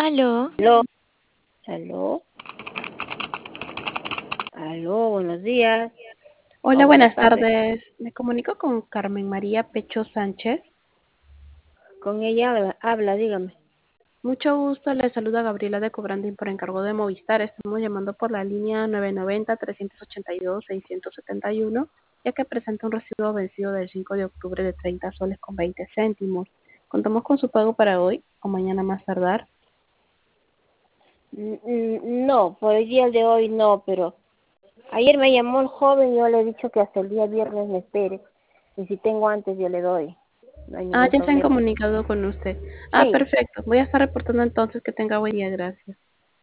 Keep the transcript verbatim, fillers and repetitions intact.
Aló, Aló, aló, aló, buenos días o Hola, buenas buenas tardes. tardes. Me comunico con Carmen María Pecho Sánchez. Con ella habla, habla, dígame. Mucho gusto, le saluda Gabriela de Cobrandín por encargo de Movistar. Estamos llamando por la línea nueve nueve cero, tres ocho dos, seis siete uno, ya que presenta un recibo vencido del cinco de octubre de treinta soles con veinte céntimos. Contamos con su pago para hoy o mañana más tardar. Mm, mm, No, por el día de hoy no, pero ayer me llamó el joven y yo le he dicho que hasta el día viernes me espere. Y si tengo antes yo le doy, no hay Ah, ningún ya se han problema. comunicado con usted. Ah, Sí, perfecto. Voy a estar reportando entonces. Que tenga buen día. Gracias.